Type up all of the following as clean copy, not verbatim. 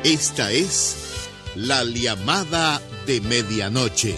Esta es la llamada de medianoche.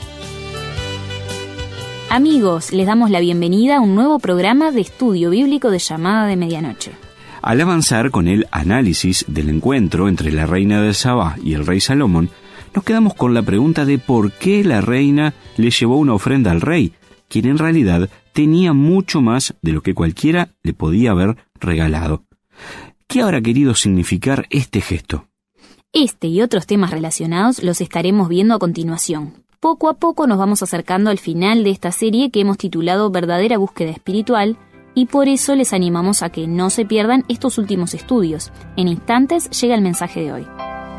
Amigos, les damos la bienvenida a un nuevo programa de estudio bíblico de Llamada de Medianoche. Al avanzar con el análisis del encuentro entre la reina de Sabá y el rey Salomón, nos quedamos con la pregunta de por qué la reina le llevó una ofrenda al rey, quien en realidad tenía mucho más de lo que cualquiera le podía haber regalado. ¿Qué habrá querido significar este gesto? Este y otros temas relacionados los estaremos viendo a continuación. Poco a poco nos vamos acercando al final de esta serie que hemos titulado Verdadera Búsqueda Espiritual, y por eso les animamos a que no se pierdan estos últimos estudios. En instantes llega el mensaje de hoy.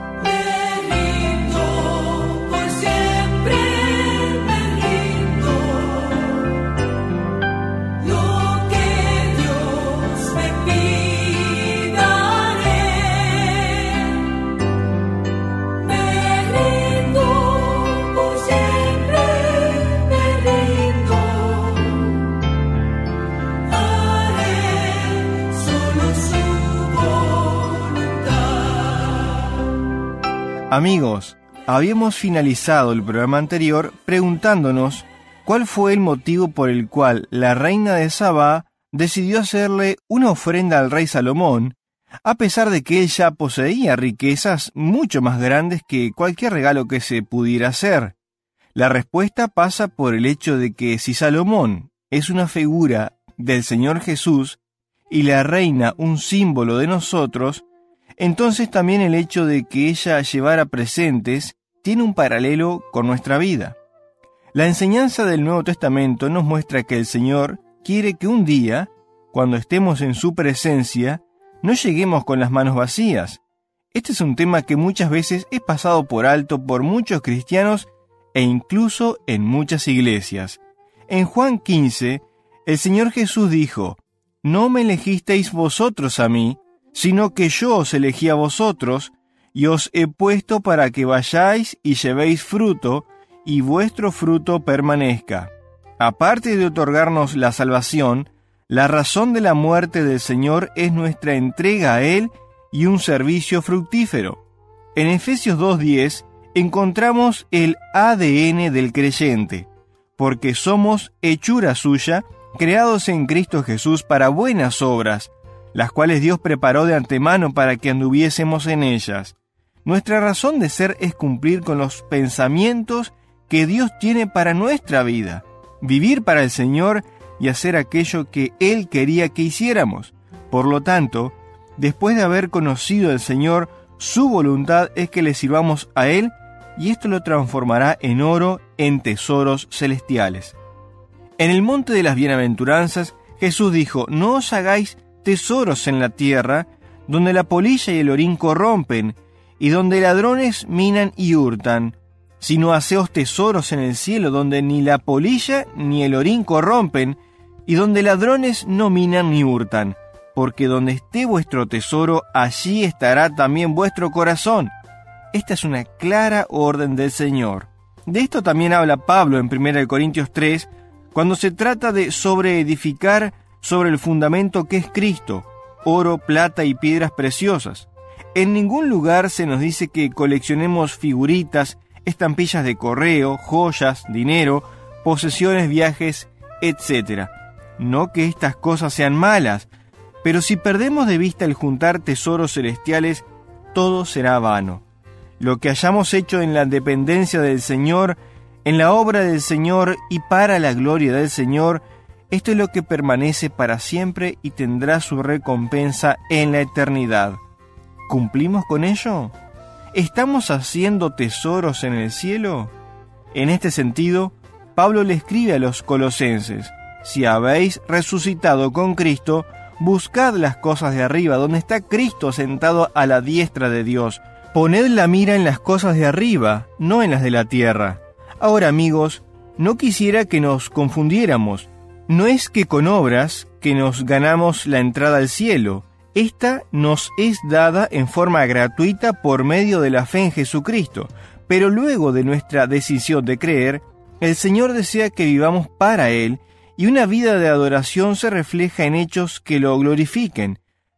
Amigos, habíamos finalizado el programa anterior preguntándonos cuál fue el motivo por el cual la reina de Sabá decidió hacerle una ofrenda al rey Salomón, a pesar de que él ya poseía riquezas mucho más grandes que cualquier regalo que se pudiera hacer. La respuesta pasa por el hecho de que si Salomón es una figura del Señor Jesús y la reina un símbolo de nosotros, entonces también el hecho de que ella llevara presentes tiene un paralelo con nuestra vida. La enseñanza del Nuevo Testamento nos muestra que el Señor quiere que un día, cuando estemos en su presencia, no lleguemos con las manos vacías. Este es un tema que muchas veces es pasado por alto por muchos cristianos e incluso en muchas iglesias. En Juan 15, el Señor Jesús dijo: «No me elegisteis vosotros a mí, sino que yo os elegí a vosotros, y os he puesto para que vayáis y llevéis fruto, y vuestro fruto permanezca». Aparte de otorgarnos la salvación, la razón de la muerte del Señor es nuestra entrega a Él y un servicio fructífero. En Efesios 2:10 encontramos el ADN del creyente, porque somos hechura suya, creados en Cristo Jesús para buenas obras, las cuales Dios preparó de antemano para que anduviésemos en ellas. Nuestra razón de ser es cumplir con los pensamientos que Dios tiene para nuestra vida, vivir para el Señor y hacer aquello que Él quería que hiciéramos. Por lo tanto, después de haber conocido al Señor, su voluntad es que le sirvamos a Él, y esto lo transformará en oro, en tesoros celestiales. En el monte de las bienaventuranzas, Jesús dijo: «No os hagáis tesoros en la tierra, donde la polilla y el orín corrompen, y donde ladrones minan y hurtan, sino haceos tesoros en el cielo, donde ni la polilla ni el orín corrompen, y donde ladrones no minan ni hurtan, porque donde esté vuestro tesoro, allí estará también vuestro corazón». Esta es una clara orden del Señor. De esto también habla Pablo en 1 Corintios 3, cuando se trata de sobreedificar sobre el fundamento que es Cristo, oro, plata y piedras preciosas. En ningún lugar se nos dice que coleccionemos figuritas, estampillas de correo, joyas, dinero, posesiones, viajes, etc. No que estas cosas sean malas, pero si perdemos de vista el juntar tesoros celestiales, todo será vano. Lo que hayamos hecho en la dependencia del Señor, en la obra del Señor y para la gloria del Señor, esto es lo que permanece para siempre y tendrá su recompensa en la eternidad. ¿Cumplimos con ello? ¿Estamos haciendo tesoros en el cielo? En este sentido, Pablo le escribe a los colosenses: «Si habéis resucitado con Cristo, buscad las cosas de arriba, donde está Cristo sentado a la diestra de Dios. Poned la mira en las cosas de arriba, no en las de la tierra». Ahora, amigos, no quisiera que nos confundiéramos. No es que con obras que nos ganamos la entrada al cielo. Esta nos es dada en forma gratuita por medio de la fe en Jesucristo. Pero luego de nuestra decisión de creer, el Señor desea que vivamos para Él, y una vida de adoración se refleja en hechos que lo glorifiquen.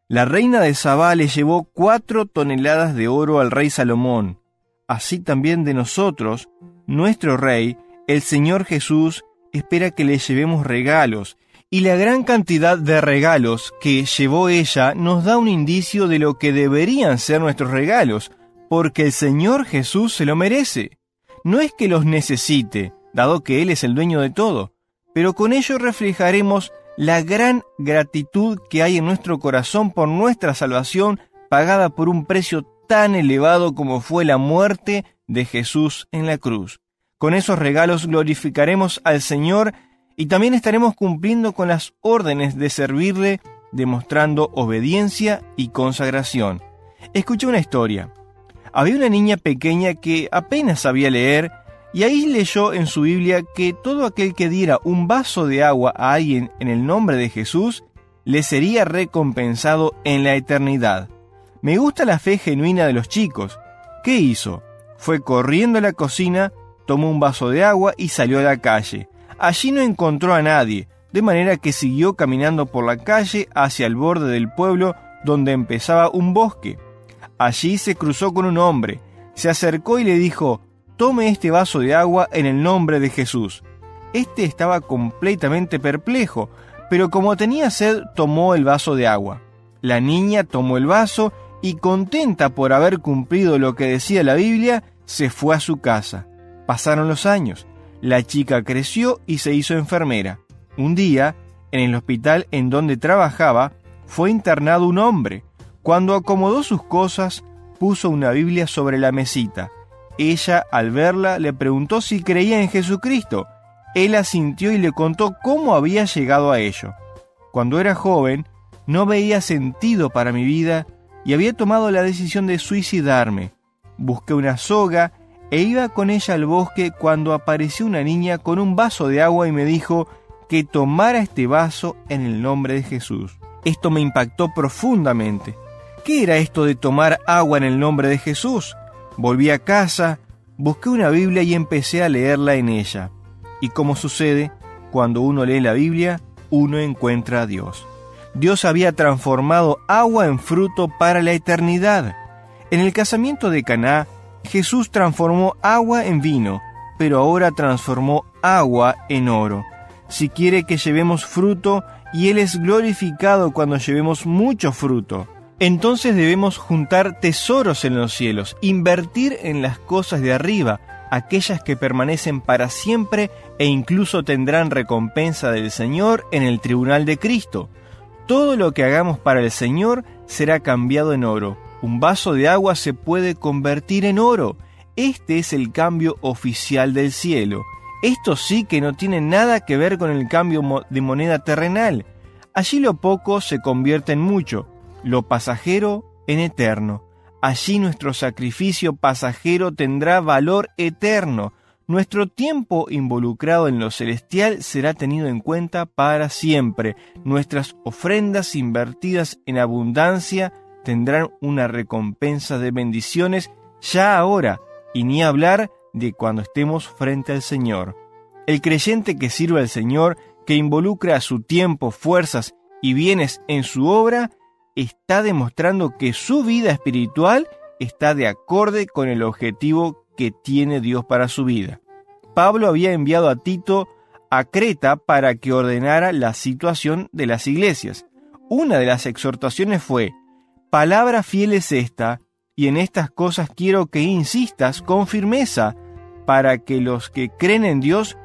La reina de Sabá le llevó 4 toneladas de oro al rey Salomón. Así también de nosotros, nuestro rey, el Señor Jesús, espera que le llevemos regalos, y la gran cantidad de regalos que llevó ella nos da un indicio de lo que deberían ser nuestros regalos, porque el Señor Jesús se lo merece. No es que los necesite, dado que Él es el dueño de todo, pero con ello reflejaremos la gran gratitud que hay en nuestro corazón por nuestra salvación pagada por un precio tan elevado como fue la muerte de Jesús en la cruz. Con esos regalos glorificaremos al Señor y también estaremos cumpliendo con las órdenes de servirle, demostrando obediencia y consagración. Escuché una historia. Había una niña pequeña que apenas sabía leer y ahí leyó en su Biblia que todo aquel que diera un vaso de agua a alguien en el nombre de Jesús le sería recompensado en la eternidad. Me gusta la fe genuina de los chicos. ¿Qué hizo? Fue corriendo a la cocina, tomó un vaso de agua y salió a la calle. Allí no encontró a nadie, de manera que siguió caminando por la calle hacia el borde del pueblo donde empezaba un bosque. Allí se cruzó con un hombre, se acercó y le dijo: «Tome este vaso de agua en el nombre de Jesús». Este estaba completamente perplejo, pero como tenía sed, tomó el vaso de agua. La niña tomó el vaso y, contenta por haber cumplido lo que decía la Biblia, se fue a su casa. Pasaron los años. La chica creció y se hizo enfermera. Un día, en el hospital en donde trabajaba, fue internado un hombre. Cuando acomodó sus cosas, puso una Biblia sobre la mesita. Ella, al verla, le preguntó si creía en Jesucristo. Él asintió y le contó cómo había llegado a ello. Cuando era joven, no veía sentido para mi vida y había tomado la decisión de suicidarme. Busqué una soga e iba con ella al bosque cuando apareció una niña con un vaso de agua y me dijo que tomara este vaso en el nombre de Jesús. Esto me impactó profundamente. ¿Qué era esto de tomar agua en el nombre de Jesús? Volví a casa, busqué una Biblia y empecé a leerla en ella. Y como sucede, cuando uno lee la Biblia, uno encuentra a Dios. Dios había transformado agua en fruto para la eternidad. En el casamiento de Caná, Jesús transformó agua en vino, pero ahora transformó agua en oro. Si quiere que llevemos fruto, y Él es glorificado cuando llevemos mucho fruto, entonces debemos juntar tesoros en los cielos, invertir en las cosas de arriba, aquellas que permanecen para siempre e incluso tendrán recompensa del Señor en el tribunal de Cristo. Todo lo que hagamos para el Señor será cambiado en oro. Un vaso de agua se puede convertir en oro. Este es el cambio oficial del cielo. Esto sí que no tiene nada que ver con el cambio de moneda terrenal. Allí lo poco se convierte en mucho, lo pasajero en eterno. Allí nuestro sacrificio pasajero tendrá valor eterno. Nuestro tiempo involucrado en lo celestial será tenido en cuenta para siempre. Nuestras ofrendas invertidas en abundancia tendrán una recompensa de bendiciones ya ahora, y ni hablar de cuando estemos frente al Señor. El creyente que sirve al Señor, que involucra su tiempo, fuerzas y bienes en su obra, está demostrando que su vida espiritual está de acorde con el objetivo que tiene Dios para su vida. Pablo había enviado a Tito a Creta para que ordenara la situación de las iglesias. Una de las exhortaciones fue: palabra fiel es esta, y en estas cosas quiero que insistas con firmeza, para que los que creen en Dios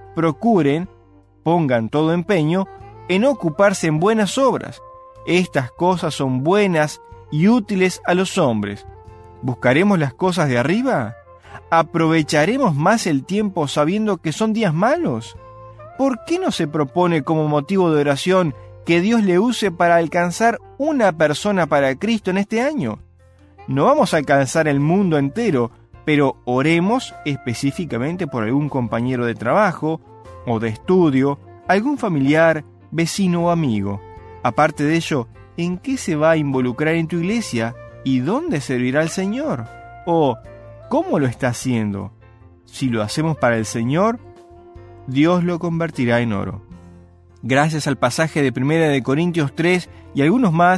pongan todo empeño en ocuparse en buenas obras. Estas cosas son buenas y útiles a los hombres. ¿Buscaremos las cosas de arriba? ¿Aprovecharemos más el tiempo sabiendo que son días malos? ¿Por qué no se propone como motivo de oración que Dios le use para alcanzar una persona para Cristo en este año? No vamos a alcanzar el mundo entero, pero oremos específicamente por algún compañero de trabajo o de estudio, algún familiar, vecino o amigo. Aparte de ello, ¿en qué se va a involucrar en tu iglesia y dónde servirá al Señor? ¿O cómo lo está haciendo? Si lo hacemos para el Señor, Dios lo convertirá en oro. Gracias al pasaje de 1 Corintios 3 y algunos más,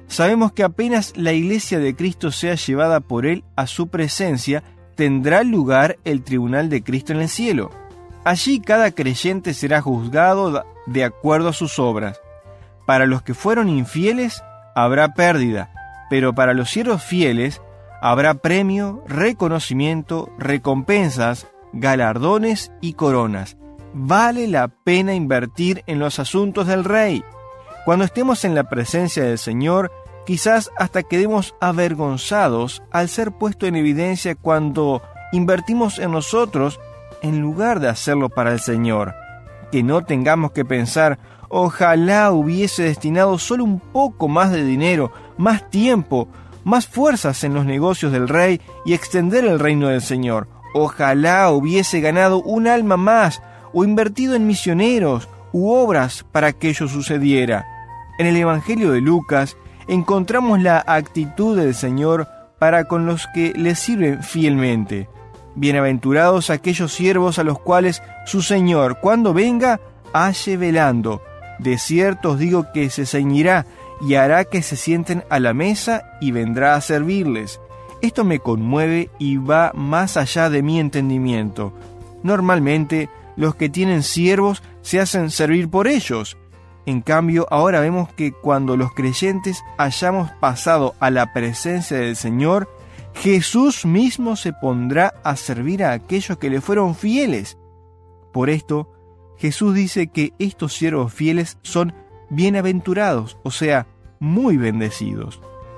sabemos que apenas la iglesia de Cristo sea llevada por Él a su presencia, tendrá lugar el tribunal de Cristo en el cielo. Allí cada creyente será juzgado de acuerdo a sus obras. Para los que fueron infieles habrá pérdida, pero para los siervos fieles habrá premio, reconocimiento, recompensas, galardones y coronas. Vale la pena invertir en los asuntos del Rey. Cuando estemos en la presencia del Señor, quizás hasta quedemos avergonzados al ser puesto en evidencia cuando invertimos en nosotros en lugar de hacerlo para el Señor. Que no tengamos que pensar, ojalá hubiese destinado solo un poco más de dinero, más tiempo, más fuerzas en los negocios del Rey y extender el reino del Señor. Ojalá hubiese ganado un alma más o invertido en misioneros u obras para que ello sucediera. En el Evangelio de Lucas encontramos la actitud del Señor para con los que le sirven fielmente. Bienaventurados aquellos siervos a los cuales su Señor, cuando venga, halle velando. De cierto os digo que se ceñirá y hará que se sienten a la mesa y vendrá a servirles. Esto me conmueve y va más allá de mi entendimiento. Normalmente, los que tienen siervos se hacen servir por ellos. En cambio, ahora vemos que cuando los creyentes hayamos pasado a la presencia del Señor, Jesús mismo se pondrá a servir a aquellos que le fueron fieles. Por esto, Jesús dice que estos siervos fieles son bienaventurados, o sea, muy bendecidos.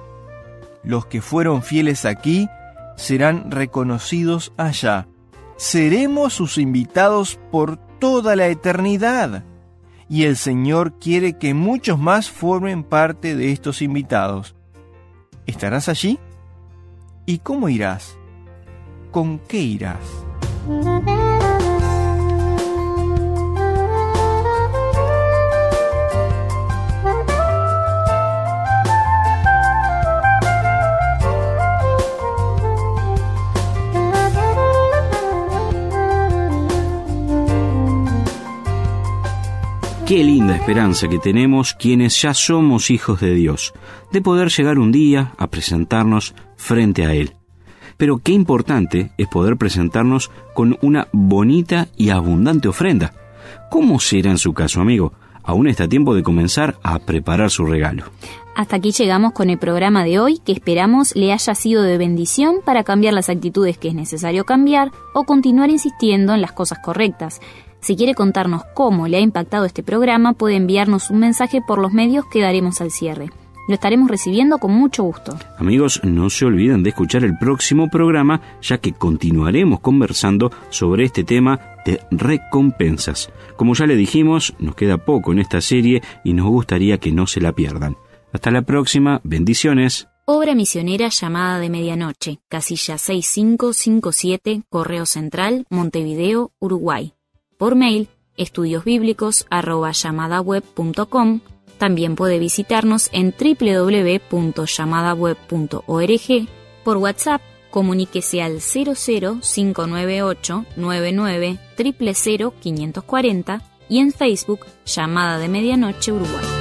Los que fueron fieles aquí serán reconocidos allá. Seremos sus invitados por toda la eternidad. Y el Señor quiere que muchos más formen parte de estos invitados. ¿Estarás allí? ¿Y cómo irás? ¿Con qué irás? Qué linda esperanza que tenemos quienes ya somos hijos de Dios, de poder llegar un día a presentarnos frente a Él. Pero qué importante es poder presentarnos con una bonita y abundante ofrenda. ¿Cómo será en su caso, amigo? Aún está tiempo de comenzar a preparar su regalo. Hasta aquí llegamos con el programa de hoy, que esperamos le haya sido de bendición para cambiar las actitudes que es necesario cambiar o continuar insistiendo en las cosas correctas. Si quiere contarnos cómo le ha impactado este programa, puede enviarnos un mensaje por los medios que daremos al cierre. Lo estaremos recibiendo con mucho gusto. Amigos, no se olviden de escuchar el próximo programa, ya que continuaremos conversando sobre este tema de recompensas. Como ya le dijimos, nos queda poco en esta serie y nos gustaría que no se la pierdan. Hasta la próxima, bendiciones. Obra misionera Llamada de Medianoche, casilla 6557, Correo Central, Montevideo, Uruguay. Por mail, estudiosbiblicos@llamadaweb.com. También puede visitarnos en www.llamadaweb.org. Por WhatsApp, comuníquese al 00598 99 000 540 y en Facebook, Llamada de Medianoche Uruguay.